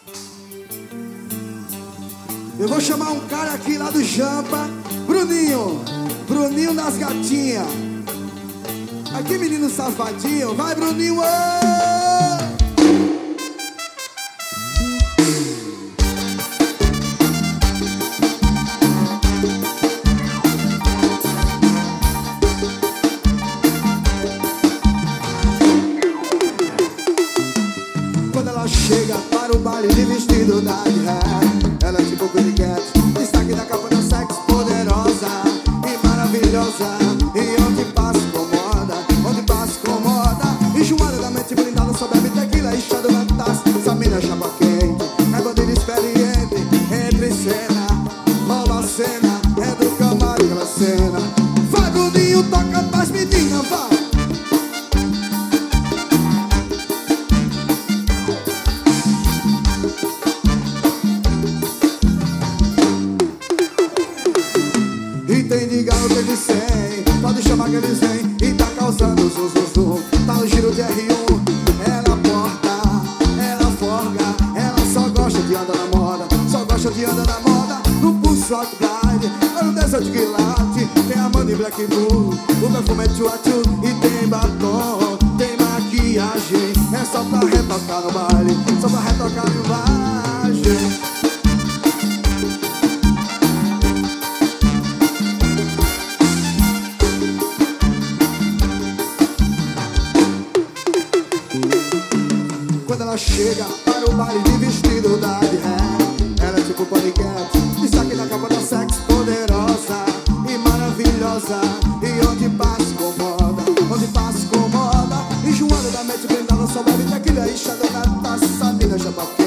Eu vou chamar um cara aqui lá do Jampa, Bruninho. Bruninho das gatinhas. Aqui, menino safadinho. Vai, Bruninho! Quando ela chega para o baile de vestido da ré, ela é tipo Kitty Cat, destaque da capa da Sex, poderosa e maravilhosa. E onde passa incomoda, onde passa incomoda. Enjoada da mente blindada, só bebe tequila e chá na taça. Essa mina é chapa quente, é bandeira experiente. Entre cena, rola a cena, é do camarim aquela cena. Vai, Bruninho, toca pras meninas, vai. E tem de galo, tem de 100, pode chamar que eles vêm. E tá causando zum, zum, zum. Tá no giro de R1, ela porta, ela forga. Ela só gosta de andar na moda, só gosta de andar na moda. No pulso hot glide, olha o desert que late. Tem a Money Black Blue, o perfume é tchu-a-tchu. E tem batom, tem maquiagem. É só pra retocar no baile, só pra retocar no baile. Quando ela chega para o baile de vestido da ré, ela é tipo Kitty Cat, destaque na capa da Sex, poderosa e maravilhosa. E onde passa incomoda, onde passa incomoda. Enjoada da mente blindada, só bebe tequila e chá na taça. Essa mina já bateu.